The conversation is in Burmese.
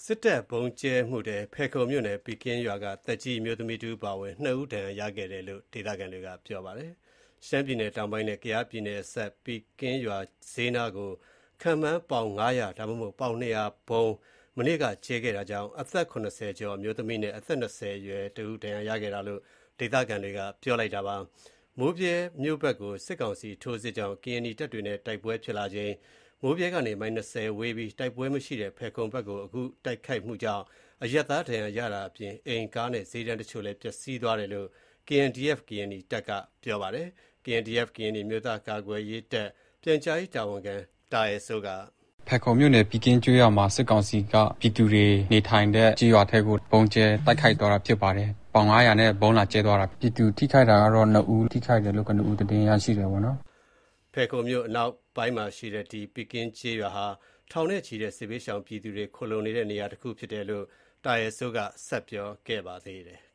စစ်တပ်ဗုံးကျဲမှုထဲဖယ်ခုံမြို့နယ်ပီကင်းရွာကသက်ကြီးအမျိုးသမီးတူပါဝင်2ဦးဒဏ်ရာရခဲ့တယ်လို့ဒေသခံတွေကပြောပါတယ်။ရှမ်းပြည်နယ်တောင်ပိုင်းနဲ့ကယားပြည်နယ်ဆက်ပီကင်းရွာဈေးနားကိုခံမှန်းပေါင်900ဒါမှမဟုတ်ပေါင်200ဘုံမနေ့ကကျဲခဲ့တာကြောင့်အသက်80ကျော်အမျိုးသမီးနဲ့အသက်20အရွယ်တူဒဏ်ရာရခဲ့တာလို့ဒေသခံတွေကပြောလိုက်တာပါ။မိုးပြဲမြို့ဘက်ကိုစစ်ကောင်စီထိုးစစ်ကြောင့် KNY တပ်တွေနဲ့တိုက်ပွဲဖြစ်လာချိန်မိုးပြဲကနေမိုင်20ဝေးပြီးတိုက်ပွဲမရှိတဲ့ဖယ်ခုံဘက်ကိုအခုတိုက်ခိုက်မှုကြောင့်အရပ်သားဒဏ်ရာရတာအပြင်အိမ်ကားနဲ့ဈေးတန်းတချို့လည်းပျက်စီးသွားတယ်လို့ KNDF/KNY တပ်ကပြောပါတယ်။ KNDF/KNY မြို့သားကာကွယ်ရေးတပ်ပြန်ကြားရေးတာဝန်ခံတာအယ်စိုးကဖယ်ခုံမြို့နယ်ပီကင်းကျွော်မှာစစ်ကောင်စီကပြည်သူတွေနေထိုင်တဲ့ကြေးရွာထဲကိုပုံကျဲတိုက်ခိုက်သွားတာဖြစ်ပါတယ်။ပေါင်900နဲ့ဘုံလာကျဲသွားတာပြည်သူထိခိုက်တာကတော့2ဦးထိခိုက်တယ်လို့က2ဦးတင်ရရှိတယ်ပေါ့နော်။ဖယ်ခုံမြို့အနောက်ပိုင်းမှာရှိတဲ့ဒီပီကင်းကျေးရွာဟာထောင်နဲ့ချီတဲ့စစ်ဘေးရှောင်ပြည်သူတွေခိုလုံနေတဲ့နေရာတစ်ခုဖြစ်တယ်လို့တာရဲစိုးကဆက်ပြောခဲ့ပါသေးတယ်